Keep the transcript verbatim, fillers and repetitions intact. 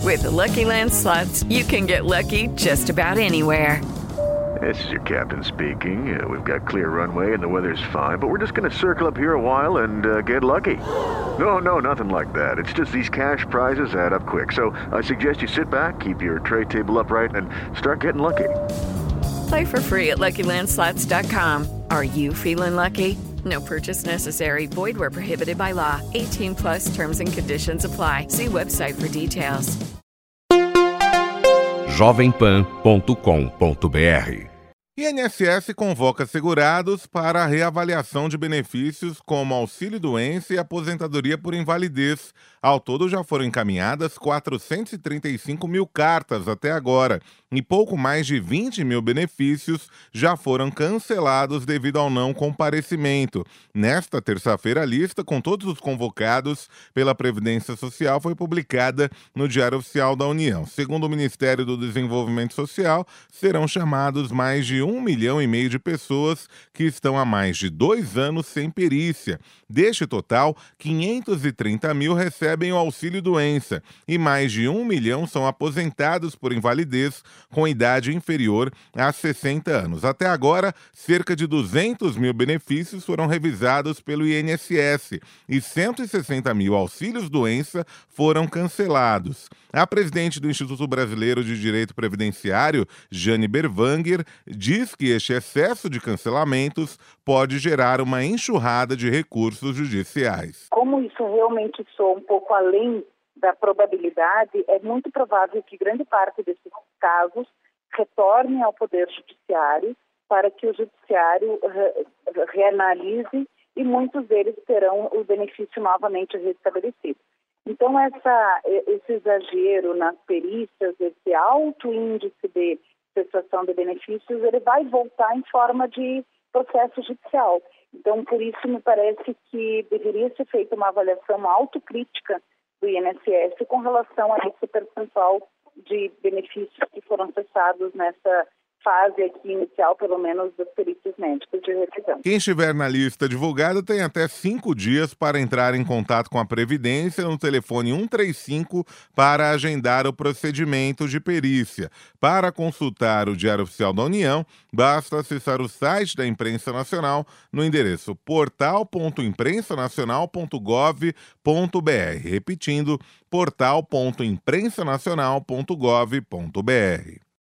With the Lucky Land Slots, you can get lucky just about anywhere. This is your captain speaking. Uh, we've got clear runway and the weather's fine, but we're just going to circle up here a while and uh, get lucky. No, no, nothing like that. It's just these cash prizes add up quick. So I suggest you sit back, keep your tray table upright, and start getting lucky. Play for free at Lucky Land Slots dot com. Are you feeling lucky? No purchase necessary. Void where prohibited by law. eighteen plus terms and conditions apply. See website for details. jovem pan ponto com ponto b r I N S S convoca segurados para a reavaliação de benefícios como auxílio-doença e aposentadoria por invalidez. Ao todo, já foram encaminhadas quatrocentos e trinta e cinco mil cartas até agora e pouco mais de vinte mil benefícios já foram cancelados devido ao não comparecimento. Nesta terça-feira, a lista com todos os convocados pela Previdência Social foi publicada no Diário Oficial da União. Segundo o Ministério do Desenvolvimento Social, serão chamados mais de um milhão e meio de pessoas que estão há mais de dois anos sem perícia. Deste total, quinhentos e trinta mil recebem o auxílio-doença e mais de um milhão são aposentados por invalidez com idade inferior a sessenta anos. Até agora, cerca de duzentos mil benefícios foram revisados pelo I N S S e cento e sessenta mil auxílios-doença foram cancelados. A presidente do Instituto Brasileiro de Direito Previdenciário, Jane Berwanger, diz que este excesso de cancelamentos pode gerar uma enxurrada de recursos judiciais. Como isso realmente soa um pouco além da probabilidade, é muito provável que grande parte desses casos retornem ao Poder Judiciário para que o Judiciário re- reanalise e muitos deles terão o benefício novamente restabelecido. Então, essa, esse exagero nas perícias, esse alto índice de cessação de benefícios, ele vai voltar em forma de processo judicial. Então, por isso, me parece que deveria ser feita uma avaliação, uma autocrítica do I N S S com relação a esse percentual de benefícios que foram cessados nessa fase aqui inicial, pelo menos, dos peritos médicos de revisão. Quem estiver na lista divulgada tem até cinco dias para entrar em contato com a Previdência no telefone um três cinco para agendar o procedimento de perícia. Para consultar o Diário Oficial da União, basta acessar o site da Imprensa Nacional no endereço portal ponto imprensa nacional ponto gov ponto b r. Repetindo, portal ponto imprensa nacional ponto gov ponto b r.